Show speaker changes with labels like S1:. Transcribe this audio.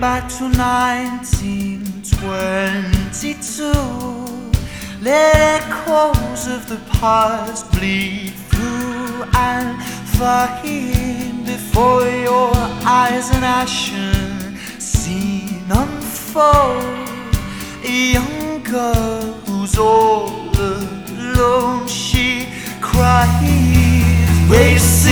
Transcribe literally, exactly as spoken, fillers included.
S1: back to nineteen twenty-two. Let echoes of the past bleed through and fade before your eyes, an ashen scene unfold. A young girl who's all alone, she cries. Race